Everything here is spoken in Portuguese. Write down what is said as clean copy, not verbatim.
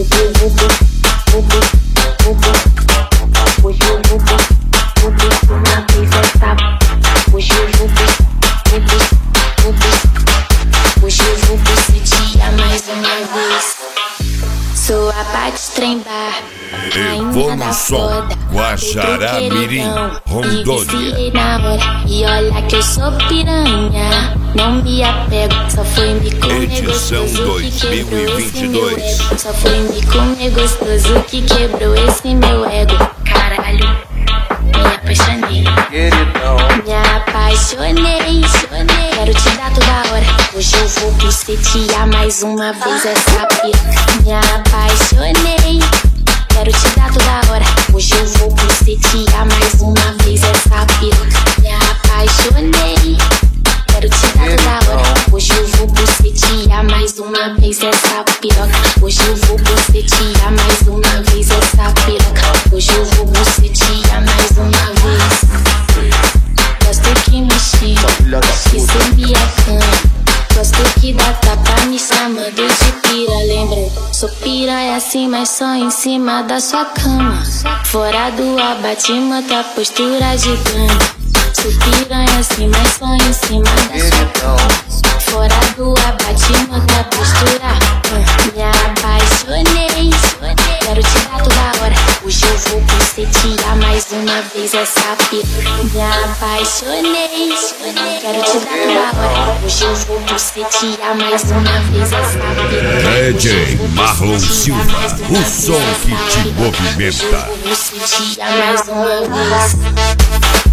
Sou a Paty Trembar, Evolução, Guajará Mirim, Rondônia. Na hora, e olha que eu sou piranha, não me apego, só foi me comer Edição gostoso que quebrou esse meu 2022. ego. Só foi me comer gostoso que quebrou esse meu ego. Caralho, me apaixonei, me apaixonei, quero te dar toda hora. Hoje eu vou bucetear mais uma vez essa piroca. Me apaixonei, quero te dar toda hora. Hoje eu vou bucetear mais uma vez essa piroca. Me apaixonei, quero te dar toda hora. Hoje eu vou bucetear mais uma vez essa piroca. Hoje eu vou bucetear mais uma vez essa piroca. Hoje eu vou bucetear mais uma vez. Gosto que me xinga, que subir a cama. Gosto que dá tapa me chamando de pira. Lembra, sou piranha assim, mas só em cima da sua cama. Fora do abate, manta postura de cama. Sou piranha assim, mas só em cima da sua cama. Fora do abate, manta postura. Me apaixonei, quero te dar toda hora. Hoje eu vou bucetear mais uma vez essa piroca. Me apaixonei, quero te dar toda hora. Hoje eu vou bucetear mais uma vez essa piroca. DJ Marlon Silva, o som que te movimenta. Hoje eu vou bucetear mais uma vez.